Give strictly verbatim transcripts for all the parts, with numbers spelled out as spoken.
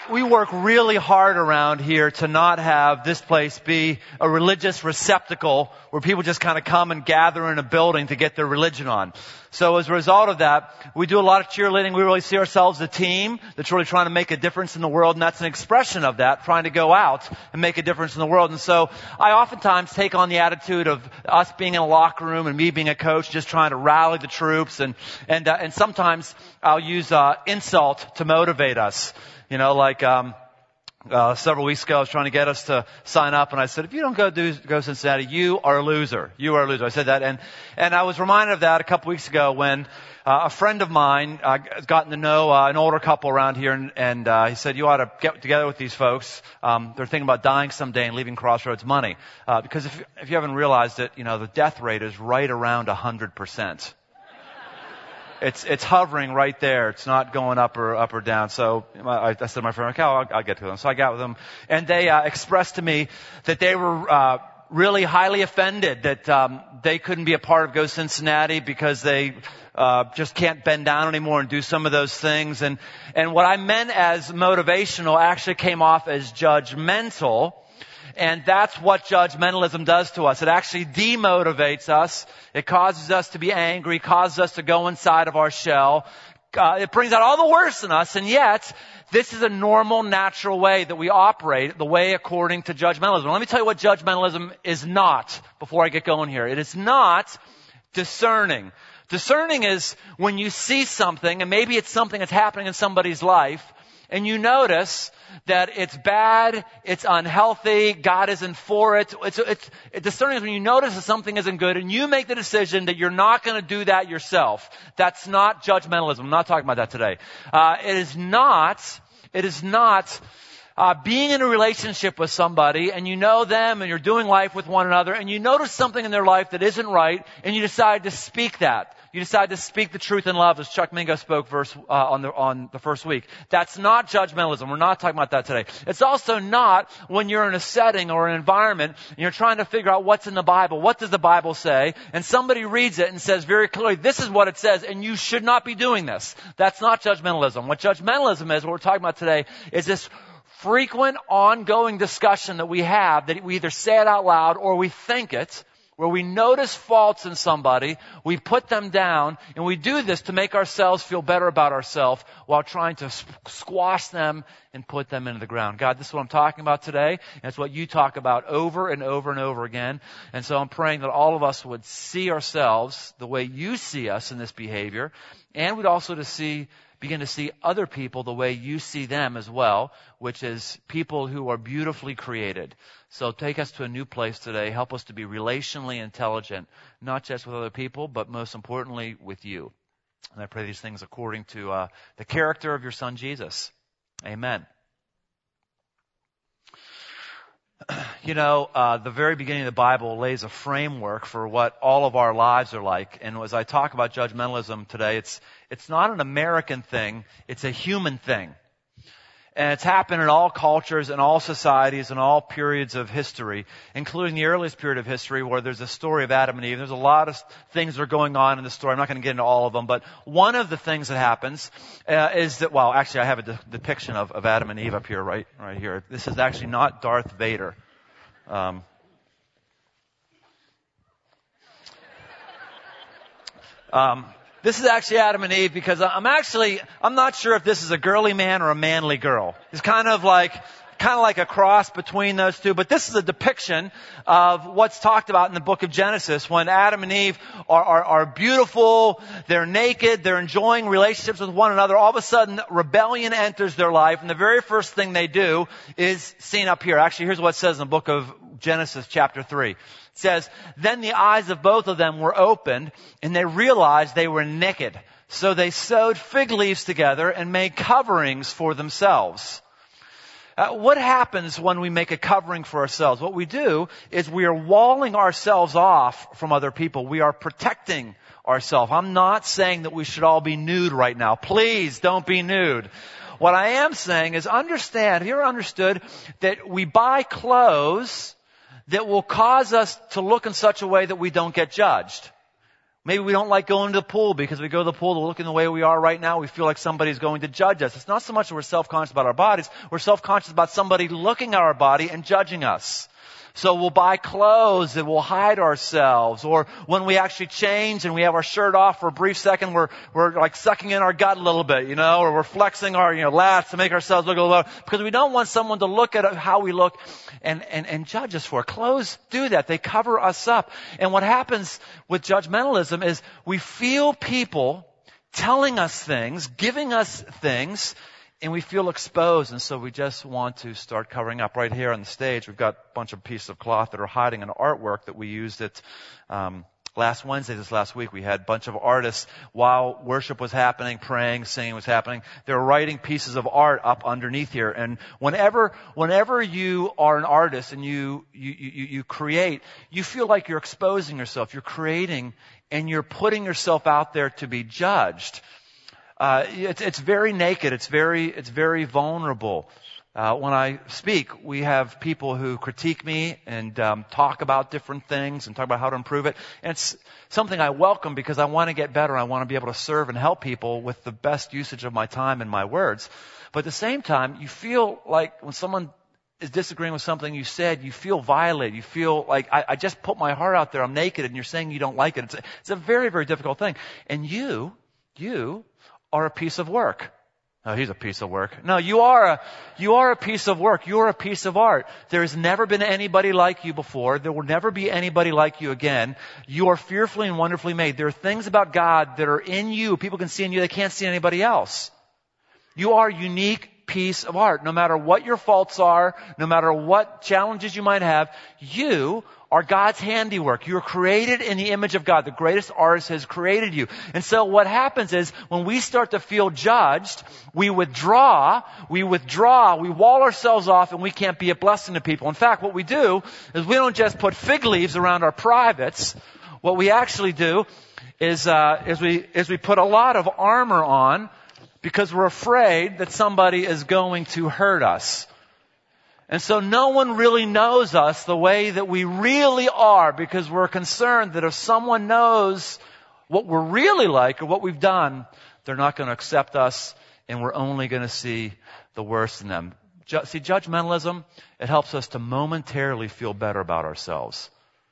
we work really hard around here to not have this place be a religious receptacle where people just kind of come and gather in a building to get their religion on. So as a result of that, we do a lot of cheerleading. We really see ourselves as a team that's really trying to make a difference in the world, and that's an expression of that, trying to go out and make a difference in the world. And so I oftentimes take on the attitude of us being in a locker room and me being a coach, just trying to rally the troops, and and uh, and sometimes I'll use uh, insult to motivate us. You know, like um uh several weeks ago, I was trying to get us to sign up, and I said, if you don't go do go Cincinnati, you are a loser. You are a loser. I said that, and and I was reminded of that a couple weeks ago when uh, a friend of mine uh, gotten to know uh, an older couple around here, and, and uh, he said, you ought to get together with these folks. Um, they're thinking about dying someday and leaving Crossroads money, uh, because if if you haven't realized it, you know, the death rate is right around a hundred percent. It's it's hovering right there. It's not going up or up or down. So I, I said to my friend, okay, I'll, I'll get to them. So I got with them, and they uh, expressed to me that they were uh, really highly offended that um, they couldn't be a part of Go Cincinnati because they uh, just can't bend down anymore and do some of those things. And and what I meant as motivational actually came off as judgmental. And that's what judgmentalism does to us. It actually demotivates us. It causes us to be angry, causes us to go inside of our shell. Uh, it brings out all the worst in us, and yet this is a normal, natural way that we operate, the way according to judgmentalism. Let me tell you what judgmentalism is not before I get going here. It is not discerning. Discerning is when you see something, and maybe it's something that's happening in somebody's life, and you notice that it's bad, it's unhealthy, God isn't for it. It's, it's, it's discerning is when you notice that something isn't good and you make the decision that you're not going to do that yourself. That's not judgmentalism. I'm not talking about that today. Uh, it is not, it is not uh, being in a relationship with somebody and you know them and you're doing life with one another and you notice something in their life that isn't right and you decide to speak that. You decide to speak the truth in love, as Chuck Mingo spoke verse, uh, on, the, on the first week. That's not judgmentalism. We're not talking about that today. It's also not when you're in a setting or an environment and you're trying to figure out what's in the Bible. What does the Bible say? And somebody reads it and says very clearly, this is what it says, and you should not be doing this. That's not judgmentalism. What judgmentalism is, what we're talking about today, is this frequent, ongoing discussion that we have, that we either say it out loud or we think it, where we notice faults in somebody, we put them down, and we do this to make ourselves feel better about ourselves while trying to squash them and put them into the ground. God, this is what I'm talking about today, and it's what you talk about over and over and over again. And so I'm praying that all of us would see ourselves the way you see us in this behavior, and we'd also to see begin to see other people the way you see them as well, which is people who are beautifully created. So take us to a new place today. Help us to be relationally intelligent, not just with other people, but most importantly with you. And I pray these things according to uh, the character of your Son, Jesus. Amen. You know, uh, the very beginning of the Bible lays a framework for what all of our lives are like. And as I talk about judgmentalism today, it's it's not an American thing. It's a human thing. And it's happened in all cultures and all societies and all periods of history, including the earliest period of history where there's a story of Adam and Eve. There's a lot of things that are going on in the story. I'm not going to get into all of them, but one of the things that happens uh, is that, well, actually I have a de- depiction of, of Adam and Eve up here, right, right here. This is actually not Darth Vader. Um, um, This is actually Adam and Eve because I'm actually, I'm not sure if this is a girly man or a manly girl. It's kind of like, kind of like a cross between those two. But this is a depiction of what's talked about in the book of Genesis when Adam and Eve are, are, are beautiful, they're naked, they're enjoying relationships with one another. All of a sudden, rebellion enters their life, and the very first thing they do is seen up here. Actually, here's what it says in the book of Genesis chapter three. It says, then the eyes of both of them were opened, and they realized they were naked. So they sewed fig leaves together and made coverings for themselves. Uh, what happens when we make a covering for ourselves? What we do is we are walling ourselves off from other people. We are protecting ourselves. I'm not saying that we should all be nude right now. Please don't be nude. What I am saying is understand, have you ever understood that we buy clothes that will cause us to look in such a way that we don't get judged? Maybe we don't like going to the pool because we go to the pool to look in the way we are right now. We feel like somebody's going to judge us. It's not so much that we're self-conscious about our bodies. We're self-conscious about somebody looking at our body and judging us. So we'll buy clothes that will hide ourselves. Or when we actually change and we have our shirt off for a brief second, we're, we're like sucking in our gut a little bit, you know, or we're flexing our, you know, lats to make ourselves look a little, because we don't want someone to look at how we look and, and, and judge us for it. Clothes do that. They cover us up. And what happens with judgmentalism is we feel people telling us things, giving us things, and we feel exposed, and so we just want to start covering up. Right here on the stage, we've got a bunch of pieces of cloth that are hiding an artwork that we used at um, last Wednesday, this last week. We had a bunch of artists, while worship was happening, praying, singing was happening, they were writing pieces of art up underneath here. And whenever whenever you are an artist and you you you, you create, you feel like you're exposing yourself. You're creating, and you're putting yourself out there to be judged. Uh, it's, it's very naked. It's very, it's very vulnerable. Uh, when I speak, we have people who critique me and um, talk about different things and talk about how to improve it. And it's something I welcome because I want to get better. I want to be able to serve and help people with the best usage of my time and my words. But at the same time, you feel like when someone is disagreeing with something you said, you feel violated. You feel like, I, I just put my heart out there. I'm naked, and you're saying you don't like it. It's a, it's a very, very difficult thing. And you, you... are a piece of work. Oh, he's a piece of work. No, you are a, you are a piece of work. You are a piece of art. There has never been anybody like you before. There will never be anybody like you again. You are fearfully and wonderfully made. There are things about God that are in you. People can see in you. They can't see in anybody else. You are a unique piece of art. No matter what your faults are, no matter what challenges you might have, you are God's handiwork. You are created in the image of God. The greatest artist has created you. And so what happens is when we start to feel judged, we withdraw, we withdraw, we wall ourselves off, and we can't be a blessing to people. In fact, what we do is we don't just put fig leaves around our privates. What we actually do is, uh, is we, is we put a lot of armor on because we're afraid that somebody is going to hurt us. And so no one really knows us the way that we really are because we're concerned that if someone knows what we're really like or what we've done, they're not going to accept us, and we're only going to see the worst in them. Ju- see, judgmentalism, it helps us to momentarily feel better about ourselves.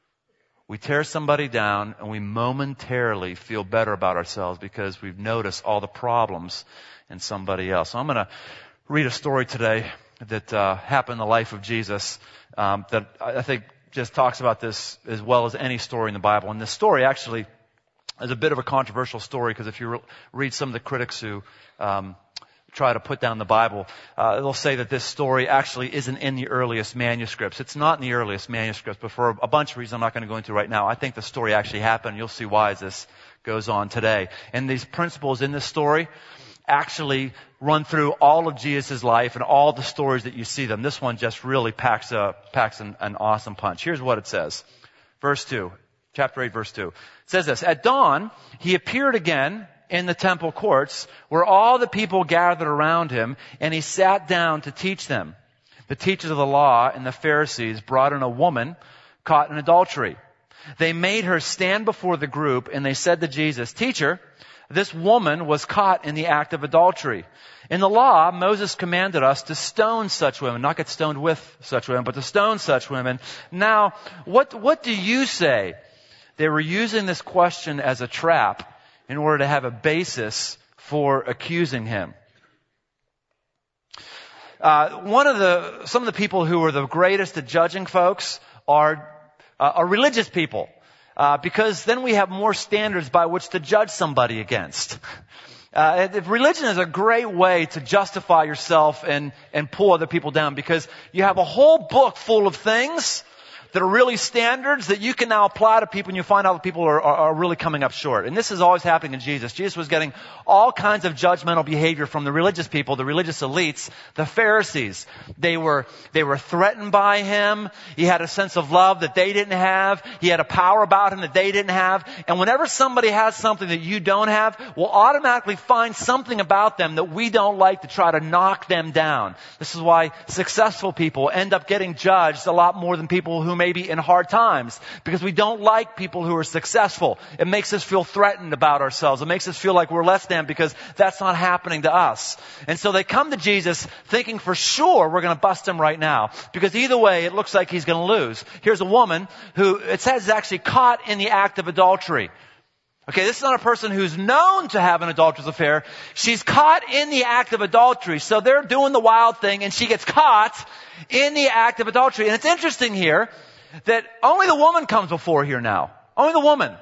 We tear somebody down and we momentarily feel better about ourselves because we've noticed all the problems in somebody else. So I'm going to read a story today that uh, happened in the life of Jesus um, that I think just talks about this as well as any story in the Bible. And this story actually is a bit of a controversial story because if you re- read some of the critics who um, try to put down the Bible, uh, they'll say that this story actually isn't in the earliest manuscripts. It's not in the earliest manuscripts, but for a bunch of reasons I'm not going to go into right now. I think the story actually happened. You'll see why as this goes on today. And these principles in this story actually run through all of Jesus' life and all the stories that you see them. This one just really packs a packs an, an awesome punch. Here's what it says. Verse two, chapter eight, verse two. It says this: At dawn, he appeared again in the temple courts where all the people gathered around him, and he sat down to teach them. The teachers of the law and the Pharisees brought in a woman caught in adultery. They made her stand before the group, and they said to Jesus, "Teacher, this woman was caught in the act of adultery. In the law, Moses commanded us to stone such women, not get stoned with such women, but to stone such women. Now, what, what do you say?" They were using this question as a trap in order to have a basis for accusing him. Uh, one of the, some of the people who are the greatest at judging folks are, uh, are religious people. Uh, because then we have more standards by which to judge somebody against. Uh, religion is a great way to justify yourself and, and pull other people down because you have a whole book full of things that are really standards that you can now apply to people, and you find out that people are, are, are really coming up short. And this is always happening in Jesus. Jesus was getting all kinds of judgmental behavior from the religious people, the religious elites, the Pharisees. They were, they were threatened by him. He had a sense of love that they didn't have. He had a power about him that they didn't have. And whenever somebody has something that you don't have, we'll automatically find something about them that we don't like to try to knock them down. This is why successful people end up getting judged a lot more than people who maybe in hard times, because we don't like people who are successful. It makes us feel threatened about ourselves. It makes us feel like we're less than because that's not happening to us. And so they come to Jesus thinking for sure we're going to bust him right now, because either way it looks like he's going to lose. Here's a woman who it says is actually caught in the act of adultery. Okay, this is not a person who's known to have an adulterous affair. She's caught in the act of adultery. So they're doing the wild thing and she gets caught in the act of adultery. And it's interesting here that only the woman comes before here now. Only the woman.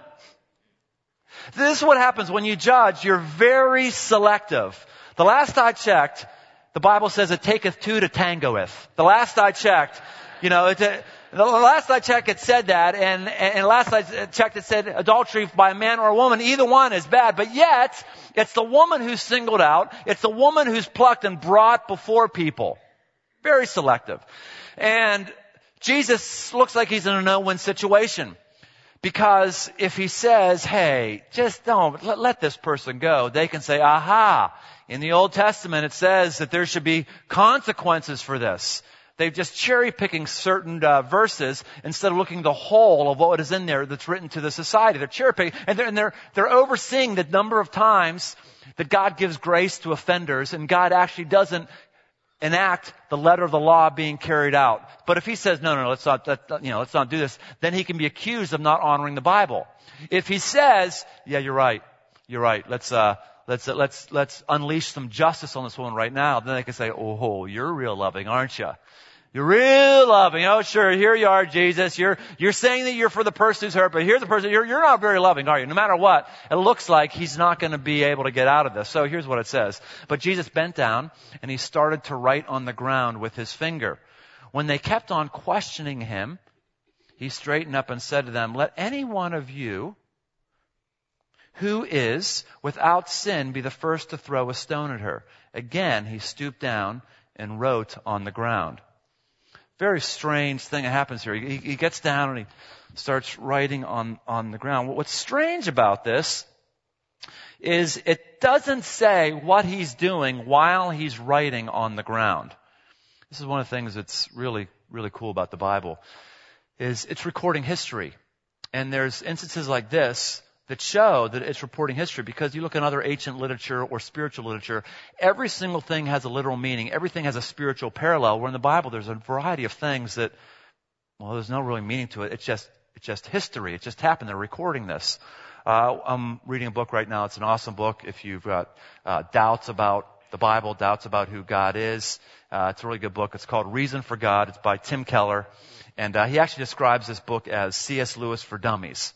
This is what happens when you judge. You're very selective. The last I checked, the Bible says it taketh two to tangoeth. The last I checked, you know, it's a, The last I checked, it said that, and, and last I checked, it said adultery by a man or a woman. Either one is bad, but yet, it's the woman who's singled out. It's the woman who's plucked and brought before people. Very selective. And Jesus looks like he's in a no-win situation. Because if he says, hey, just don't, let, let this person go, they can say, aha, in the Old Testament it says that there should be consequences for this. They're just cherry-picking certain uh, verses instead of looking at the whole of what is in there that's written to the society. They're cherry-picking, and they're, and they're, they're overseeing the number of times that God gives grace to offenders, and God actually doesn't enact the letter of the law being carried out. But if he says, no, no, no, let's not, let, you know, let's not do this, then he can be accused of not honoring the Bible. If he says, yeah, you're right, you're right, let's, uh, let's, uh, let's, let's unleash some justice on this woman right now, then they can say, oh, you're real loving, aren't you? You're real loving. Oh, sure, here you are, Jesus. You're, you're saying that you're for the person who's hurt, but here's the person, you're, you're not very loving, are you? No matter what, it looks like he's not going to be able to get out of this. So here's what it says. But Jesus bent down and he started to write on the ground with his finger. When they kept on questioning him, he straightened up and said to them, let any one of you who is without sin be the first to throw a stone at her. Again, he stooped down and wrote on the ground. Very strange thing that happens here. He, he gets down and he starts writing on, on the ground. What's strange about this is it doesn't say what he's doing while he's writing on the ground. This is one of the things that's really, really cool about the Bible, is it's recording history. And there's instances like this that show that it's reporting history, because you look at other ancient literature or spiritual literature, every single thing has a literal meaning. Everything has a spiritual parallel, where in the Bible there's a variety of things that, well, there's no really meaning to it. It's just, it's just history. It just happened. They're recording this. Uh, I'm reading a book right now. It's an awesome book. If you've got uh, doubts about the Bible, doubts about who God is, uh, it's a really good book. It's called Reason for God. It's by Tim Keller. And uh, he actually describes this book as C S Lewis for dummies.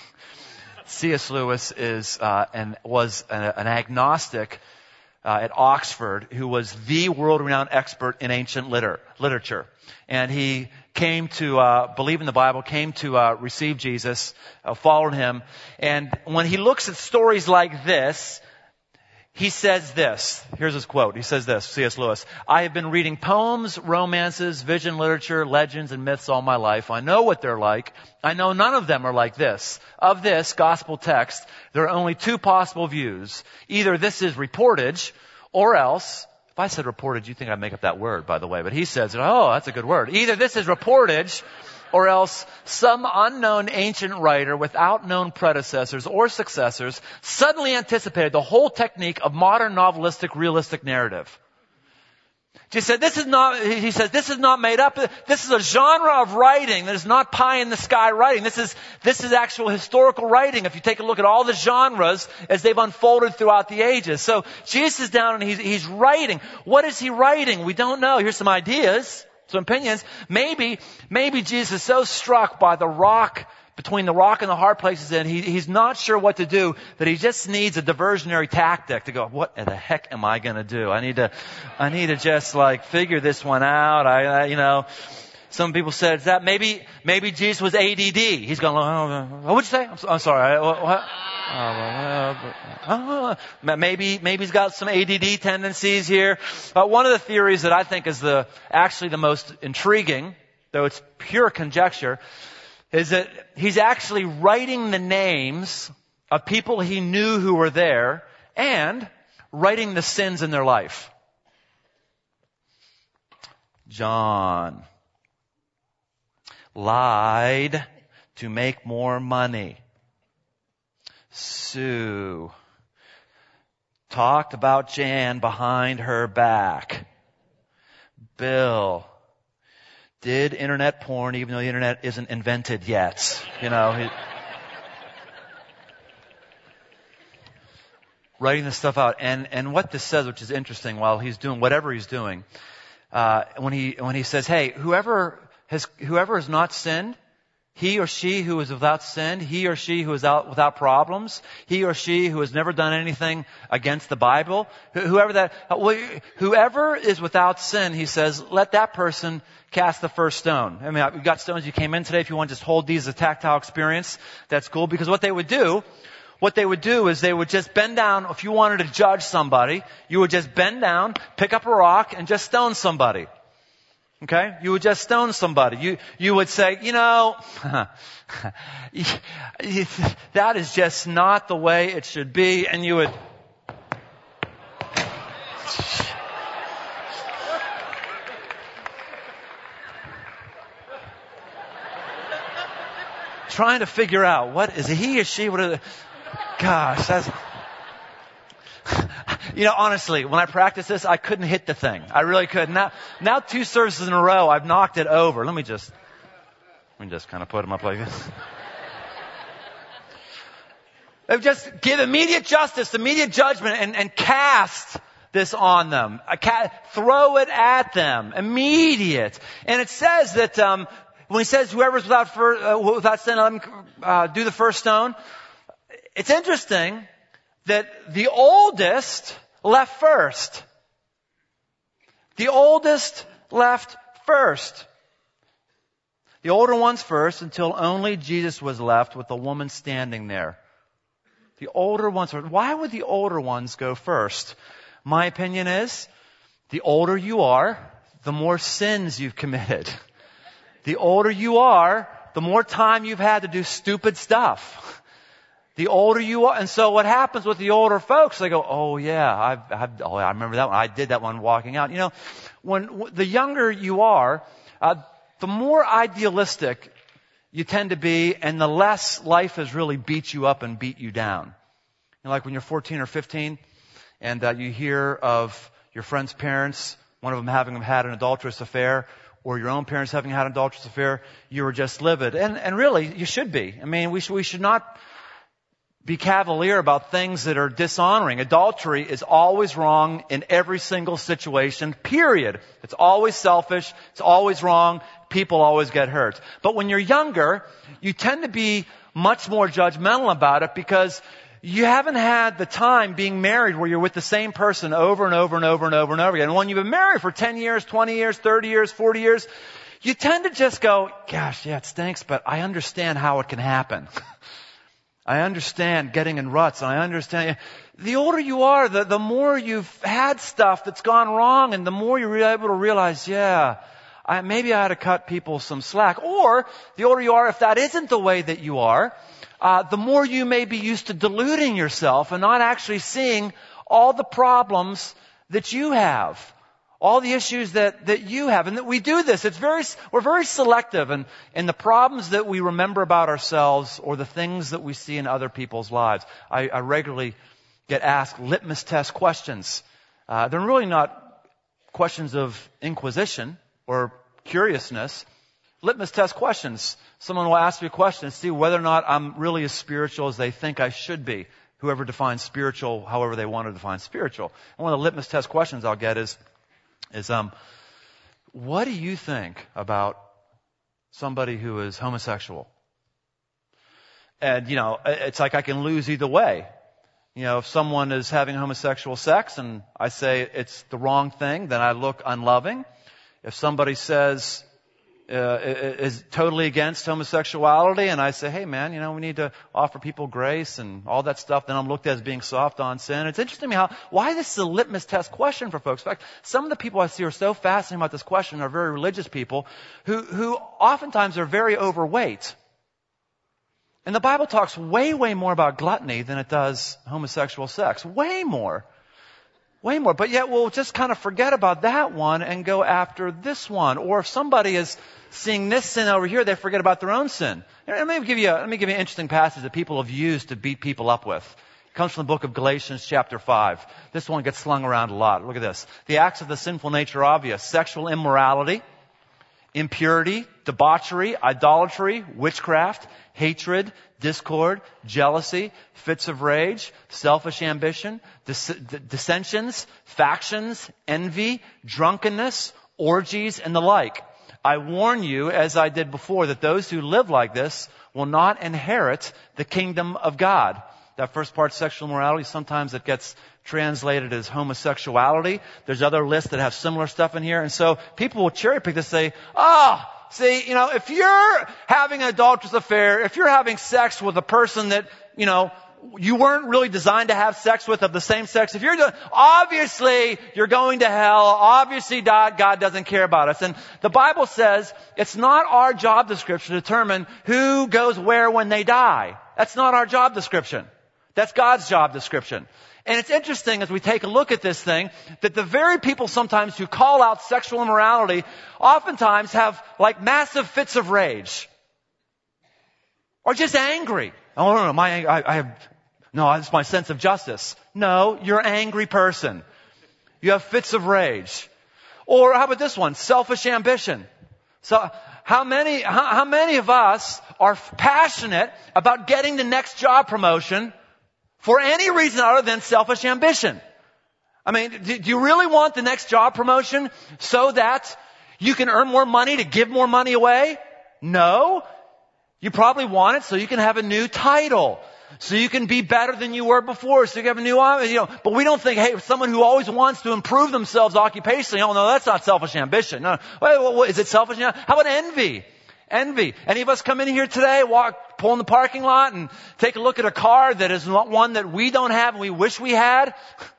C S Lewis is uh, and was an, an agnostic uh, at Oxford who was the world-renowned expert in ancient liter- literature. And he came to uh, believe in the Bible, came to uh, receive Jesus, uh, followed him. And when he looks at stories like this, he says this. Here's his quote. He says this, C S Lewis. I have been reading poems, romances, vision literature, legends, and myths all my life. I know what they're like. I know none of them are like this. Of this gospel text, there are only two possible views. Either this is reportage, or else, if I said reportage, you'd think I'd make up that word, by the way. But he says, oh, that's a good word. Either this is reportage, or else some unknown ancient writer without known predecessors or successors suddenly anticipated the whole technique of modern novelistic realistic narrative. He said, this is not, he says, this is not made up. This is a genre of writing that is not pie in the sky writing. This is, this is actual historical writing. If you take a look at all the genres as they've unfolded throughout the ages. So Jesus is down and he's, he's writing. What is he writing? We don't know. Here's some ideas. Some opinions. Maybe, maybe Jesus is so struck by the rock, between the rock and the hard places, and he, he's not sure what to do, that he just needs a diversionary tactic to go, what the heck am I going to do? I need to, I need to just like figure this one out. I, I you know, some people said that maybe, maybe Jesus was A D D. He's going, oh, what would you say? I'm, I'm sorry. What? Oh, maybe, maybe he's got some A D D tendencies here. Uh, one of the theories that I think is the, actually the most intriguing, though it's pure conjecture, is that he's actually writing the names of people he knew who were there and writing the sins in their life. John. lied to make more money. Sue talked about Jan behind her back. Bill did internet porn even though the internet isn't invented yet. You know, he, writing this stuff out. And, and what this says, which is interesting, while he's doing whatever he's doing, uh, when he, when he says, hey, whoever has, whoever has not sinned, he or she who is without sin, he or she who is out without problems, he or she who has never done anything against the Bible, whoever that, whoever is without sin, he says, let that person cast the first stone. I mean, we've got stones you came in today. If you want to just hold these as a tactile experience, that's cool. Because what they would do, what they would do is they would just bend down. If you wanted to judge somebody, you would just bend down, pick up a rock, and just stone somebody. Okay? You would just stone somebody. You, you would say, you know, that is just not the way it should be. And you would, trying to figure out what is he or she, what are the, gosh, that's, you know, honestly, when I practiced this, I couldn't hit the thing. I really couldn't. Now, now two services in a row, I've knocked it over. Let me just, let me just kind of put them up like this. They just give immediate justice, immediate judgment, and, and cast this on them. Ca- throw it at them. Immediate. And it says that, um, when he says whoever's without, fir- uh, without sin, let him, uh, do the first stone. It's interesting that the oldest left first. The oldest left first. The older ones first until only Jesus was left with the woman standing there. The older ones first. Why would the older ones go first? My opinion is, the older you are, the more sins you've committed. The older you are, the more time you've had to do stupid stuff. The older you are, and so what happens with the older folks, they go, oh yeah, I've, I've, oh I remember that one, I did that one walking out. You know, when the younger you are, uh, the more idealistic you tend to be, and the less life has really beat you up and beat you down. You know, like when you're fourteen or fifteen, and uh, you hear of your friend's parents, one of them having had an adulterous affair, or your own parents having had an adulterous affair, you were just livid. And, and really, you should be. I mean, we should, we should not be cavalier about things that are dishonoring. Adultery is always wrong in every single situation, period. It's always selfish. It's always wrong. People always get hurt. But when you're younger, you tend to be much more judgmental about it because you haven't had the time being married where you're with the same person over and over and over and over and over again. And when you've been married for ten years, twenty years, thirty years, forty years, you tend to just go, gosh, yeah, it stinks, but I understand how it can happen. I understand getting in ruts, and I understand. The older you are, the, the more you've had stuff that's gone wrong, and the more you're able to realize, yeah, I, maybe I ought to cut people some slack. Or, the older you are, if that isn't the way that you are, uh, the more you may be used to deluding yourself and not actually seeing all the problems that you have. All the issues that, that you have. And that we do this. It's very, we're very selective in, in the problems that we remember about ourselves or the things that we see in other people's lives. I, I regularly get asked litmus test questions. Uh, they're really not questions of inquisition or curiousness. Litmus test questions. Someone will ask me a question and see whether or not I'm really as spiritual as they think I should be. Whoever defines spiritual, however they want to define spiritual. And one of the litmus test questions I'll get is, is, um, what do you think about somebody who is homosexual? And, you know, it's like I can lose either way. You know, if someone is having homosexual sex and I say it's the wrong thing, then I look unloving. If somebody says, uh, is totally against homosexuality and I say, hey man, you know, we need to offer people grace and all that stuff, then I'm looked at as being soft on sin. It's interesting to me how, why this is a litmus test question for folks. In fact, some of the people I see are so fascinated about this question are very religious people who, who oftentimes are very overweight. And the Bible talks way, way more about gluttony than it does homosexual sex. Way more. way more. But yet we'll just kind of forget about that one and go after this one. Or if somebody is seeing this sin over here, they forget about their own sin. Let me give you a, let me give you an interesting passage that people have used to beat people up with. It comes from the book of Galatians chapter five. This one gets slung around a lot. Look at this. The acts of the sinful nature are obvious. Sexual immorality, impurity, debauchery, idolatry, witchcraft, hatred, discord, jealousy, fits of rage, selfish ambition, dis- dissensions, factions, envy, drunkenness, orgies, and the like. I warn you, as I did before, that those who live like this will not inherit the kingdom of God. That first part, sexual immorality, sometimes it gets translated as homosexuality. There's other lists that have similar stuff in here. And so people will cherry pick to say, ah, oh, see, you know, if you're having an adulterous affair, if you're having sex with a person that, you know, you weren't really designed to have sex with of the same sex, if you're doing, obviously you're going to hell. Obviously God, God doesn't care about us. And the Bible says it's not our job description to determine who goes where when they die. That's not our job description. That's God's job description. And it's interesting as we take a look at this thing that the very people sometimes who call out sexual immorality oftentimes have like massive fits of rage. Or just angry. Oh, no, no, my, I, I have, no, it's my sense of justice. No, you're an angry person. You have fits of rage. Or how about this one? Selfish ambition. So how many, how, how many of us are passionate about getting the next job promotion for any reason other than selfish ambition? I mean, do, do you really want the next job promotion so that you can earn more money to give more money away? No. You probably want it so you can have a new title, so you can be better than you were before, so you can have a new, you know, but we don't think, hey, someone who always wants to improve themselves occupationally, oh no, that's not selfish ambition. No, wait, what, is it selfish? How about envy? Envy. Any of us come in here today, walk, pull in the parking lot and take a look at a car that is one that we don't have and we wish we had?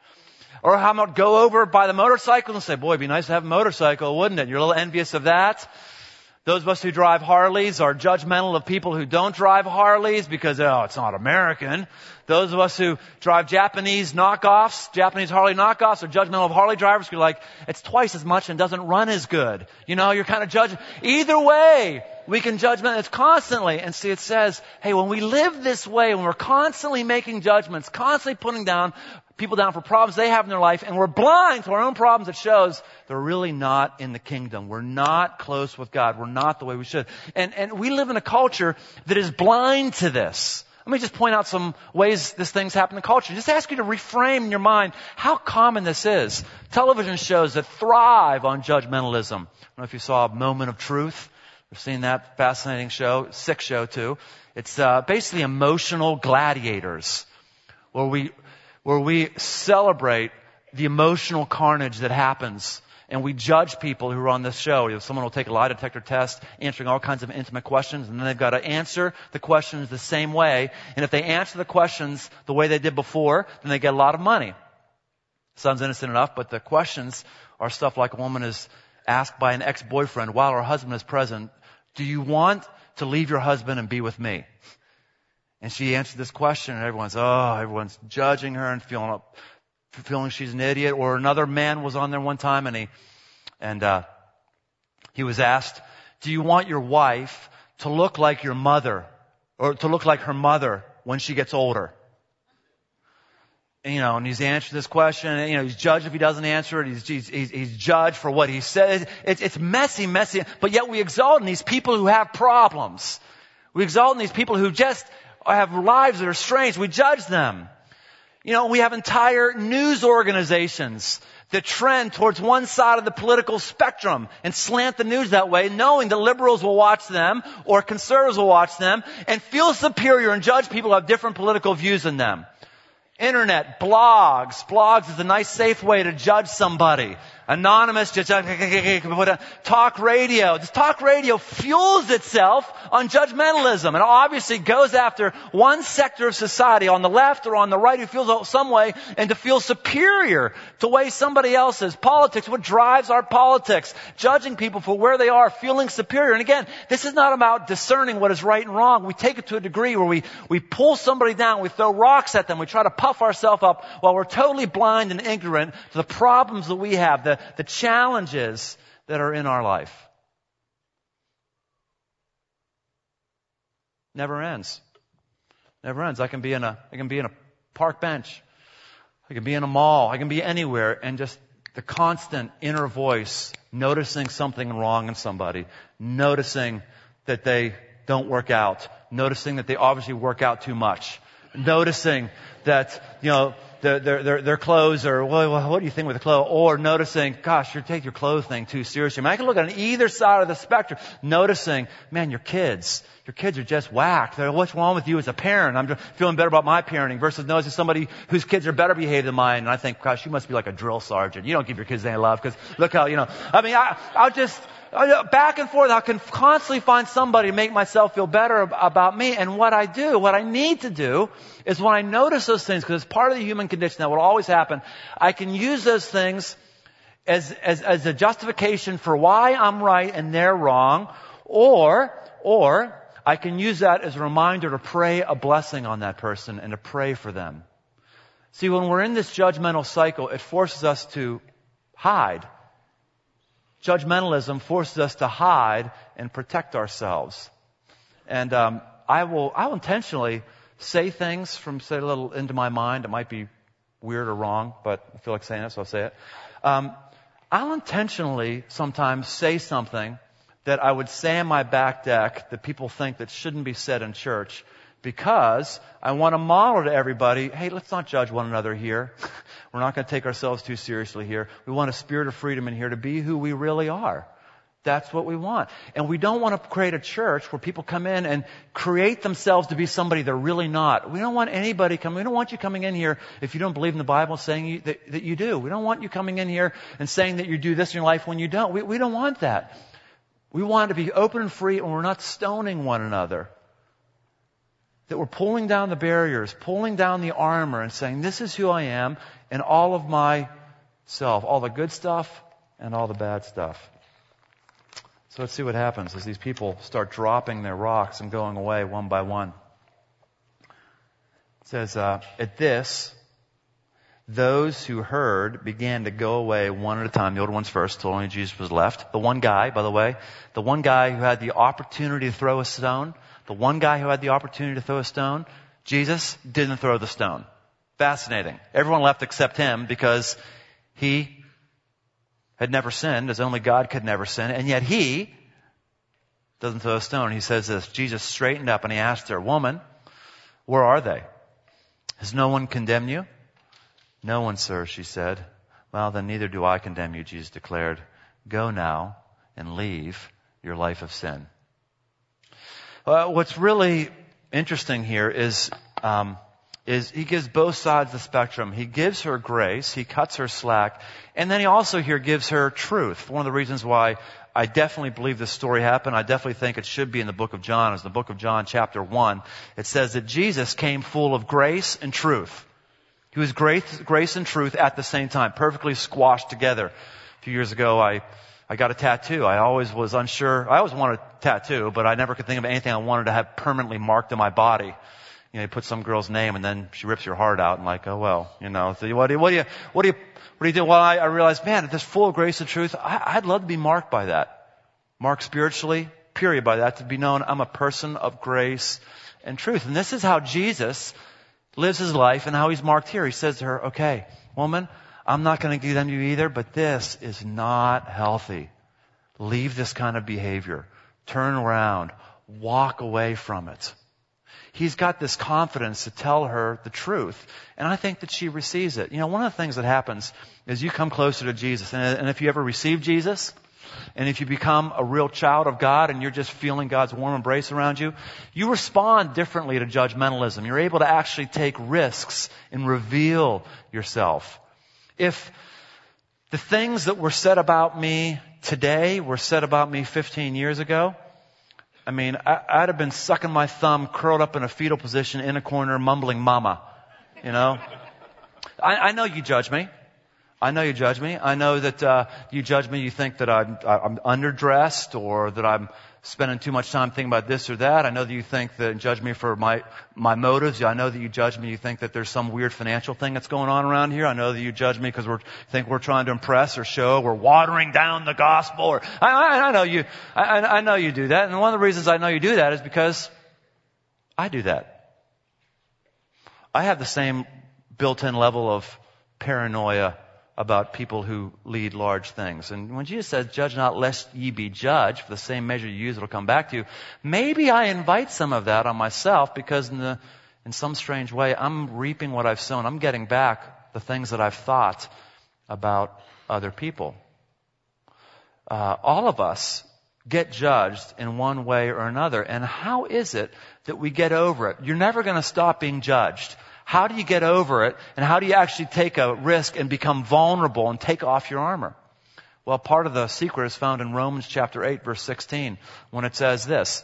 Or how about go over by the motorcycle and say, boy, it'd be nice to have a motorcycle, wouldn't it? You're a little envious of that. Those of us who drive Harleys are judgmental of people who don't drive Harleys because, oh, it's not American. Those of us who drive Japanese knockoffs, Japanese Harley knockoffs, are judgmental of Harley drivers. You're like, it's twice as much and doesn't run as good. You know, you're kind of judging. Either way, we can judgment. It's constantly. And see, it says, hey, when we live this way, when we're constantly making judgments, constantly putting down people down for problems they have in their life, and we're blind to our own problems, it shows they're really not in the kingdom. We're not close with God. We're not the way we should. And, and we live in a culture that is blind to this. Let me just point out some ways this thing's happened in culture. Just ask you to reframe in your mind how common this is. Television shows that thrive on judgmentalism. I don't know if you saw Moment of Truth. We've seen that fascinating show, sick show too. It's uh, basically emotional gladiators, where we where we celebrate the emotional carnage that happens. And we judge people who are on this show. You know, someone will take a lie detector test, answering all kinds of intimate questions, and then they've got to answer the questions the same way. And if they answer the questions the way they did before, then they get a lot of money. Sounds innocent enough, but the questions are stuff like a woman is asked by an ex-boyfriend while her husband is present, do you want to leave your husband and be with me? And she answered this question, and everyone's, oh, everyone's judging her and feeling up. feeling she's an idiot. Or another man was on there one time and he, and, uh, he was asked, do you want your wife to look like your mother or to look like her mother when she gets older? And, you know, and he's answered this question, and, you know, he's judged if he doesn't answer it. He's, he's, he's, he's judged for what he says. It's, it's messy, messy, but yet we exalt in these people who have problems. We exalt in these people who just have lives that are strange. We judge them. You know, we have entire news organizations that trend towards one side of the political spectrum and slant the news that way, knowing that liberals will watch them or conservatives will watch them and feel superior and judge people who have different political views than them. Internet, blogs. Blogs is a nice, safe way to judge somebody. Anonymous, just talk radio. This talk radio fuels itself on judgmentalism and obviously goes after one sector of society on the left or on the right who feels some way and to feel superior to the way somebody else is. Politics, what drives our politics? Judging people for where they are, feeling superior. And again, this is not about discerning what is right and wrong. We take it to a degree where we, we pull somebody down, we throw rocks at them, we try to puff ourselves up while we're totally blind and ignorant to the problems that we have, the, the challenges that are in our life. Never ends. Never ends. I can be in a, I can be in a park bench. I can be in a mall. I can be anywhere and just the constant inner voice noticing something wrong in somebody, noticing that they don't work out, noticing that they obviously work out too much, noticing that, you know, Their, their, their clothes or, well, what do you think with the clothes? Or noticing, gosh, you take your clothes thing too seriously. I mean, I can look on either side of the spectrum, noticing, man, your kids, your kids are just whacked. They're, what's wrong with you as a parent? I'm just feeling better about my parenting versus noticing somebody whose kids are better behaved than mine. And I think, gosh, you must be like a drill sergeant. You don't give your kids any love because look how, you know, I mean, I, I'll just, back and forth, I can constantly find somebody to make myself feel better about me. And what I do, what I need to do, is when I notice those things, because it's part of the human condition that will always happen, I can use those things as, as, as a justification for why I'm right and they're wrong, or, or I can use that as a reminder to pray a blessing on that person and to pray for them. See, when we're in this judgmental cycle, it forces us to hide. Judgmentalism forces us to hide and protect ourselves. And um, I will I will intentionally say things from, say, a little into my mind. It might be weird or wrong, but I feel like saying it, so I'll say it. Um, I'll intentionally sometimes say something that I would say on my back deck that people think that shouldn't be said in church because I want to model to everybody, hey, let's not judge one another here. We're not going to take ourselves too seriously here. We want a spirit of freedom in here to be who we really are. That's what we want. And we don't want to create a church where people come in and create themselves to be somebody they're really not. We don't want anybody coming. We don't want you coming in here if you don't believe in the Bible saying you, that, that you do. We don't want you coming in here and saying that you do this in your life when you don't. We, we don't want that. We want to be open and free and we're not stoning one another. That we're pulling down the barriers, pulling down the armor and saying, this is who I am and all of myself, all the good stuff and all the bad stuff. So let's see what happens as these people start dropping their rocks and going away one by one. It says, uh, at this, those who heard began to go away one at a time. The older ones first, till only Jesus was left. The one guy, by the way, the one guy who had the opportunity to throw a stone, the one guy who had the opportunity to throw a stone, Jesus didn't throw the stone. Fascinating. Everyone left except him because he had never sinned, as only God could never sin, and yet he doesn't throw a stone. He says this, Jesus straightened up and he asked her, woman, where are they? Has no one condemned you? No one, sir, she said. Well, then neither do I condemn you, Jesus declared. Go now and leave your life of sin. Uh, what's really interesting here is, um, is he gives both sides of the spectrum. He gives her grace, he cuts her slack, and then he also here gives her truth. One of the reasons why I definitely believe this story happened, I definitely think it should be in the book of John, is the book of John chapter one. It says that Jesus came full of grace and truth. He was grace, grace and truth at the same time, perfectly squashed together. A few years ago, I I got a tattoo. I always was unsure. I always wanted a tattoo, but I never could think of anything I wanted to have permanently marked on my body. You know, you put some girl's name and then she rips your heart out and like, oh well, you know, so what do you, what do you, what do you, what do you do? Well, I, I realized, man, if this full of grace and truth, I, I'd love to be marked by that. Marked spiritually, period, by that, to be known I'm a person of grace and truth. And this is how Jesus lives his life and how he's marked here. He says to her, okay, woman, I'm not going to condemn you either, but this is not healthy. Leave this kind of behavior. Turn around. Walk away from it. He's got this confidence to tell her the truth. And I think that she receives it. You know, one of the things that happens is you come closer to Jesus. And, and if you ever receive Jesus, and if you become a real child of God and you're just feeling God's warm embrace around you, you respond differently to judgmentalism. You're able to actually take risks and reveal yourself. If The things that were said about me today were said about me fifteen years ago. I mean, I, I'd have been sucking my thumb, curled up in a fetal position in a corner, mumbling mama, you know. I, I know you judge me. I know you judge me. I know that uh, you judge me. You think that I'm, I'm underdressed or that I'm spending too much time thinking about this or that. I know that you think that, and judge me for my, my motives. I know that you judge me. You think that there's some weird financial thing that's going on around here. I know that you judge me because we think we're trying to impress or show. We're watering down the gospel. Or I, I, I know you. I, I know you do that. And one of the reasons I know you do that is because I do that. I have the same built-in level of paranoia about people who lead large things. And when Jesus says, judge not lest ye be judged, for the same measure you use, it'll come back to you. Maybe I invite some of that on myself because in the, in some strange way, I'm reaping what I've sown. I'm getting back the things that I've thought about other people. Uh, all of us get judged in one way or another. And how is it that we get over it? You're never going to stop being judged. How do you get over it? And how do you actually take a risk and become vulnerable and take off your armor? Well, part of the secret is found in Romans chapter eight, verse sixteen, when it says this.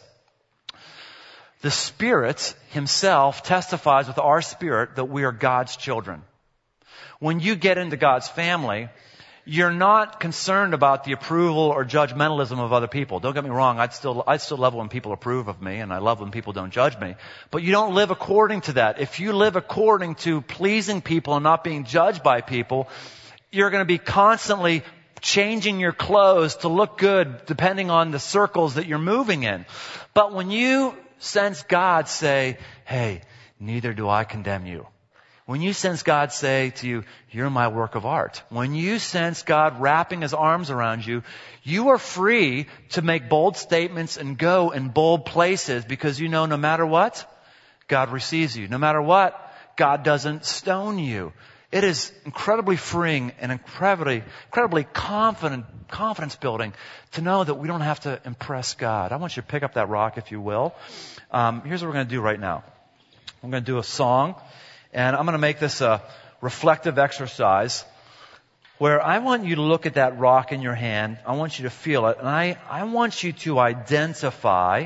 The Spirit Himself testifies with our spirit that we are God's children. When you get into God's family, you're not concerned about the approval or judgmentalism of other people. Don't get me wrong. I'd still, I still love when people approve of me, and I love when people don't judge me. But you don't live according to that. If you live according to pleasing people and not being judged by people, you're going to be constantly changing your clothes to look good depending on the circles that you're moving in. But when you sense God say, hey, neither do I condemn you. When you sense God say to you, you're my work of art. When you sense God wrapping His arms around you, you are free to make bold statements and go in bold places because you know no matter what, God receives you. No matter what, God doesn't stone you. It is incredibly freeing and incredibly, incredibly confident, confidence building to know that we don't have to impress God. I want you to pick up that rock, if you will. Um, here's what we're going to do right now. I'm going to do a song. And I'm going to make this a reflective exercise where I want you to look at that rock in your hand. I want you to feel it. And I, I want you to identify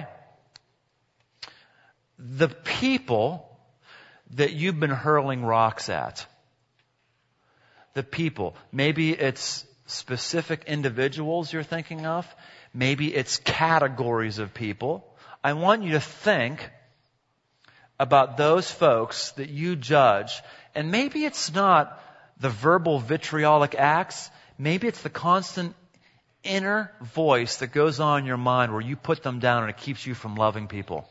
the people that you've been hurling rocks at. The people. Maybe it's specific individuals you're thinking of. Maybe it's categories of people. I want you to think about those folks that you judge. And maybe it's not the verbal vitriolic acts. Maybe it's the constant inner voice that goes on in your mind where you put them down and it keeps you from loving people.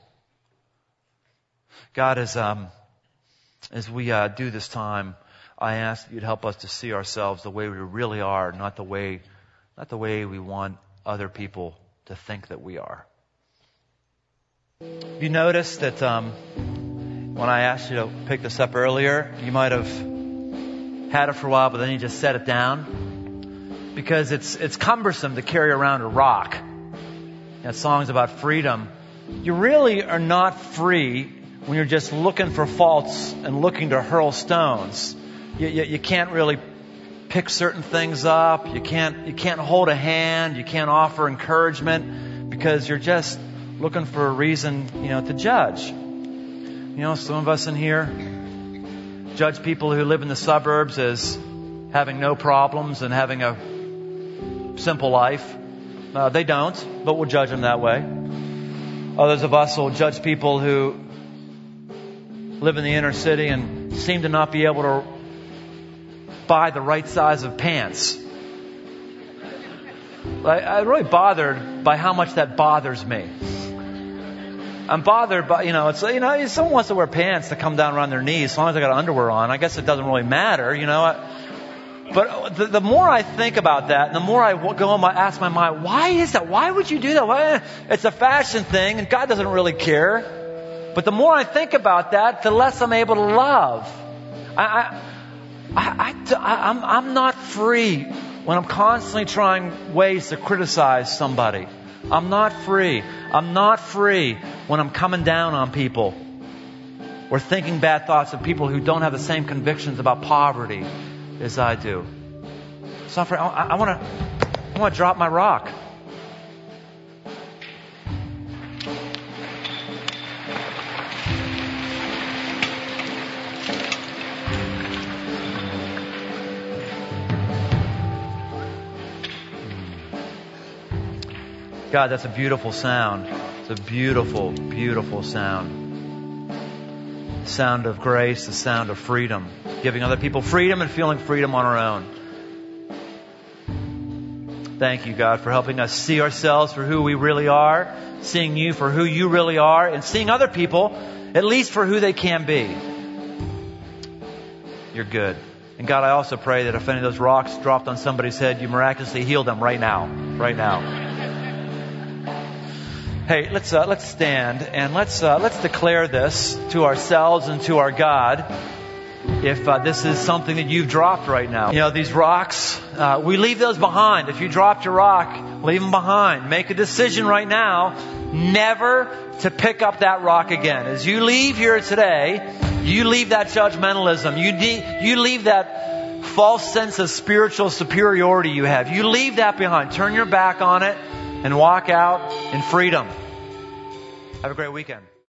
God, as, um, as we uh, do this time, I ask that you'd help us to see ourselves the way we really are, not the way, not the way we want other people to think that we are. You notice that um, when I asked you to pick this up earlier, you might have had it for a while, but then you just set it down because it's it's cumbersome to carry around a rock. You know, songs about freedom. You really are not free when you're just looking for faults and looking to hurl stones. You, you, you can't really pick certain things up. You can't you can't hold a hand. You can't offer encouragement because you're just looking for a reason, you know, to judge. You know, some of us in here judge people who live in the suburbs as having no problems and having a simple life. Uh, they don't, but we'll judge them that way. Others of us will judge people who live in the inner city and seem to not be able to buy the right size of pants. I, I'm really bothered by how much that bothers me. I'm bothered by, you know, it's, you know, someone wants to wear pants that come down around their knees as long as they got underwear on. I guess it doesn't really matter, you know. But the, the more I think about that, and the more I go home, I ask my mind, why is that? Why would you do that? Why? It's a fashion thing, and God doesn't really care. But the more I think about that, the less I'm able to love. I, I, I, I, I'm, I'm not free when I'm constantly trying ways to criticize somebody. I'm not free. I'm not free when I'm coming down on people or thinking bad thoughts of people who don't have the same convictions about poverty as I do. Suffering. I, I want to, I want to drop my rock. God, that's a beautiful sound. It's a beautiful, beautiful sound. The sound of grace, the sound of freedom. Giving other people freedom and feeling freedom on our own. Thank you, God, for helping us see ourselves for who we really are, seeing you for who you really are, and seeing other people at least for who they can be. You're good. And God, I also pray that if any of those rocks dropped on somebody's head, you miraculously heal them right now. Right now. Hey, let's uh, let's stand and let's uh, let's declare this to ourselves and to our God. If uh, this is something that you've dropped right now, you know these rocks, uh, we leave those behind. If you dropped your rock, leave them behind. Make a decision right now, never to pick up that rock again. As you leave here today, you leave that judgmentalism. You de- you leave that false sense of spiritual superiority you have. You leave that behind. Turn your back on it. And walk out in freedom. Have a great weekend.